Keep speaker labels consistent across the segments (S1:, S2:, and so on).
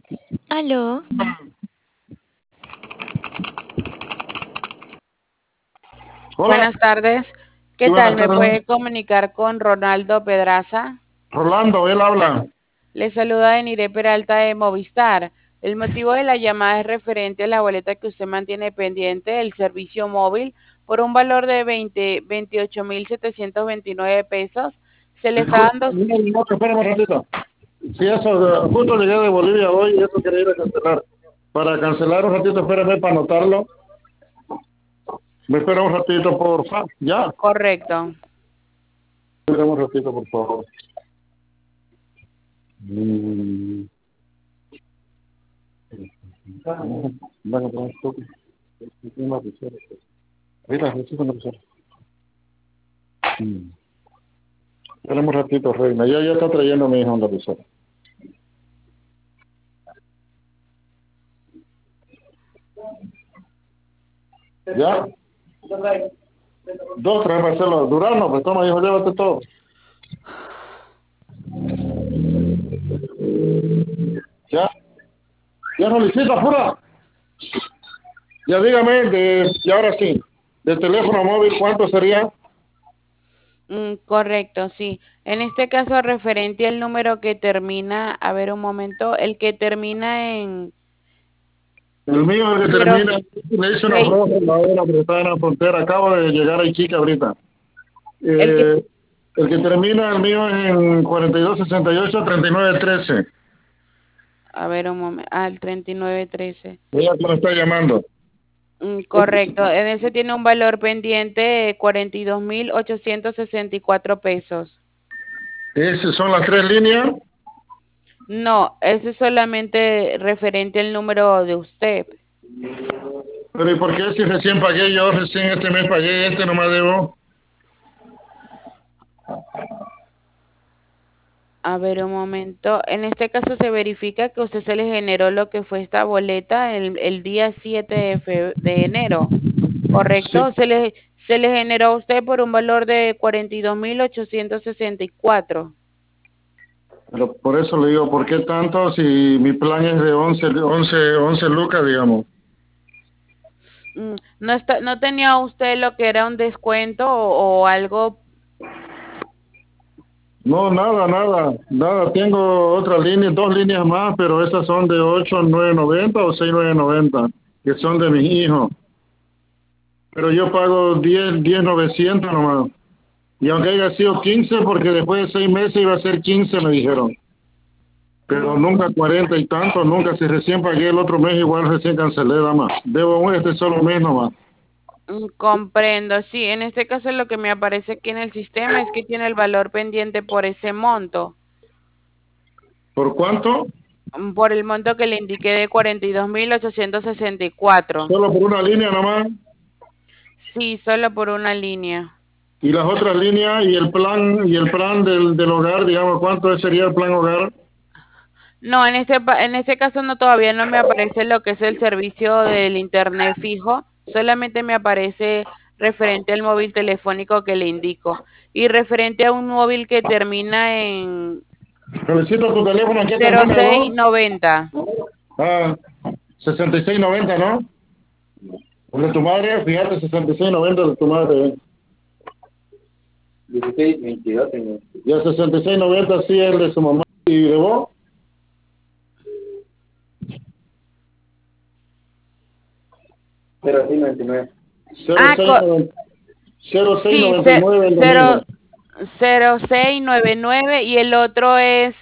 S1: Aló,
S2: Hola,
S3: Buenas tardes.
S2: sí,
S3: ¿Qué
S2: buenas
S3: tal? ¿Me
S2: tardes.
S3: puede comunicar con Ronaldo Pedraza?
S2: Rolando, él habla.
S3: Le saluda Deniré Peralta de Movistar. El motivo de la llamada es referente a la boleta que usted mantiene pendiente del servicio móvil por un valor de 28.729 pesos. Se le está
S2: Disculpe,
S3: dando,
S2: un minuto, espérame un ratito. Sí, eso, justo llegué de Bolivia hoy y eso quería ir a cancelar. Para cancelar un ratito, espérame para anotarlo. Me espera un ratito, por favor. Ya,
S3: correcto.
S2: espera un ratito, por favor. Mm. Van a poner esto. Una lapicera. Mira, necesito una lapicera. Mm. Espérame un ratito, reina. Ya está trayendo mi hijo una lapicera. ¿Ya? Dos, tres, Marcelo. Durano, pues toma, hijo, llévate todo. ¿Ya? Ya no licita, pura. Ya dígame, y ahora sí, de teléfono móvil, ¿cuánto sería?
S3: Correcto, sí. En este caso, referente al número que termina, a ver un momento, el que termina en
S2: El mío es el que
S3: cero
S2: termina, le hice una
S3: seis.
S2: prueba ahora, pero está en la frontera, acabo de llegar a Iquique ahorita.
S3: El que
S2: Eh, el que termina, el mío es en 4268-3913.
S3: A ver un momento. Ah, el 3913.
S2: Ella que me está llamando.
S3: Correcto. En ese tiene un valor pendiente de 42.864 pesos.
S2: Esas son las tres líneas.
S3: No, ese es solamente referente al número de usted.
S2: Pero ¿y por qué si recién pagué yo, recién este mes pagué, este nomás debo?
S3: A ver un momento. En este caso se verifica que a usted se le generó lo que fue esta boleta el día 7 de enero.
S2: Sí,
S3: ¿Correcto? Se le generó a usted por un valor de 42.864.
S2: pero por eso le digo, ¿por qué tanto si mi plan es de 11 lucas, digamos?
S3: ¿No tenía usted lo que era un descuento o algo?
S2: No, nada, nada, nada. Tengo otras líneas, dos líneas más, pero esas son de 8,990 o 6,990, que son de mis hijos. Pero yo pago 10,900 nomás. Y aunque haya sido 15, porque después de 6 meses iba a ser 15, me dijeron. Pero
S3: Mm,
S2: nunca 40 y tanto, nunca. Si recién pagué el otro mes, igual recién cancelé, dama. Debo este solo mes nomás.
S3: comprendo, sí, en este caso lo que me aparece aquí en el sistema es que tiene el valor pendiente por ese monto,
S2: ¿Por cuánto?
S3: por el monto que le indiqué de 42.864.
S2: Solo por una línea nomás.
S3: Sí, solo por una línea.
S2: Y las otras líneas y el plan del hogar, digamos, ¿cuánto sería el plan hogar?
S3: No, en este caso no, todavía no me aparece lo que es el servicio del internet fijo, solamente me aparece referente al móvil telefónico que le indico y referente a un móvil que termina en
S2: Solicito tu teléfono, ¿qué
S3: cero
S2: termina
S3: seis
S2: vos?
S3: noventa.
S2: Ah, 6690, ¿no? El de tu madre, fíjate, 6690 de tu madre. 16, 22, señor. Ya 6690 sí es el de su mamá. ¿Y de vos? Cero seis noventa y nueve.
S3: Ah,
S2: Seis
S3: sí,
S2: noventa y nueve el de mi hijo.
S3: 0699 y el otro es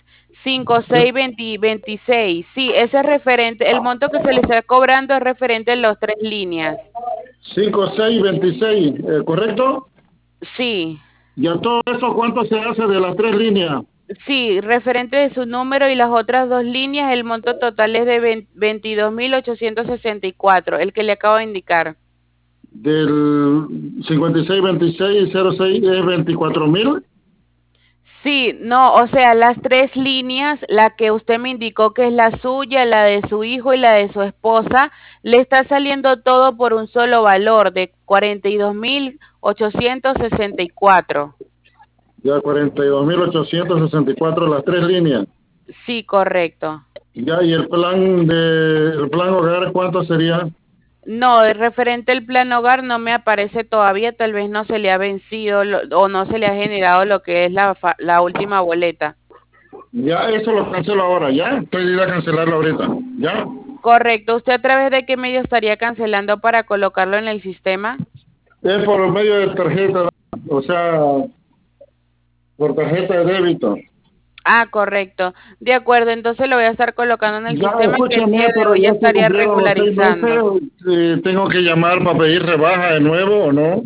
S3: 5626. Sí, ese es referente, el monto que se le está cobrando es referente en las tres líneas.
S2: 5626, ¿correcto?
S3: Sí.
S2: ¿Y a todo eso cuánto se hace de las tres líneas?
S3: Sí, referente de su número y las otras dos líneas, el monto total es de 22.864, el que le acabo de indicar.
S2: Del 562606 es 24,000.
S3: Sí, no, o sea, las tres líneas, la que usted me indicó que es la suya, la de su hijo y la de su esposa, le está saliendo todo por un solo valor de 42.864.
S2: Ya 42,864 las tres líneas.
S3: Sí, correcto.
S2: Ya, y el plan hogar, ¿cuánto sería?
S3: No, de referente al plan hogar no me aparece todavía, tal vez no se le ha vencido o no se le ha generado lo que es la última boleta.
S2: Ya, eso lo cancelo ahora, ya. Estoy de ir a cancelarlo ahorita, ya.
S3: Correcto, ¿usted a través de qué medio estaría cancelando para colocarlo en el sistema?
S2: Es por medio de tarjeta, o sea, por tarjeta de débito.
S3: Ah, correcto. De acuerdo, entonces lo voy a estar colocando en el
S2: Ya,
S3: sistema que el día
S2: escúchame,
S3: de
S2: pero
S3: hoy ya
S2: ya se
S3: estaría
S2: cumplieron los 6 meses.
S3: regularizando.
S2: ¿Tengo que llamar para pedir rebaja de nuevo o no?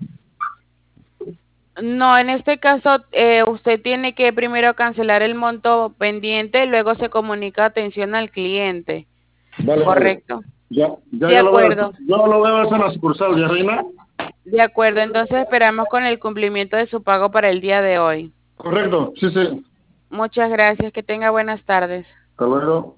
S3: No, en este caso usted tiene que primero cancelar el monto pendiente, luego se comunica atención al cliente.
S2: Vale, vale.
S3: Correcto.
S2: Ya
S3: De
S2: yo lo veo.
S3: acuerdo.
S2: Yo lo veo eso en la sucursal, ¿ya, Reina?
S3: De acuerdo, entonces esperamos con el cumplimiento de su pago para el día de hoy.
S2: Correcto, sí, sí.
S3: Muchas gracias, que tenga buenas tardes.
S2: Hasta luego.